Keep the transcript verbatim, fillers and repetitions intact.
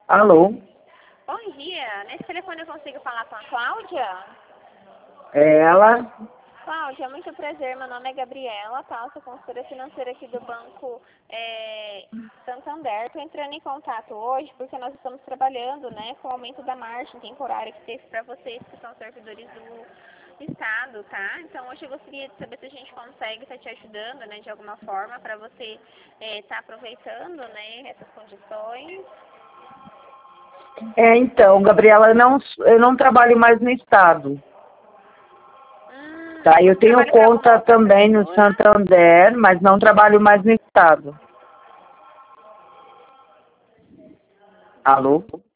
Alô? Bom dia, nesse telefone eu consigo falar com a Cláudia? É ela? Cláudia, muito prazer, meu nome é Gabriela, tá? Eu sou consultora financeira aqui do Banco é, Santander. Estou entrando em contato hoje porque nós estamos trabalhando, né, com o aumento da margem temporária que teve para vocês que são servidores do Estado, tá? Então hoje eu gostaria de saber se a gente consegue estar te ajudando, né, de alguma forma para você estar é, aproveitando, né, essas condições. É, então, Gabriela, eu não, eu não trabalho mais no Estado. Hum, Tá? Eu você tenho trabalha para alguma conta outra também no prefeitura? Santander, mas não trabalho mais no Estado. Alô?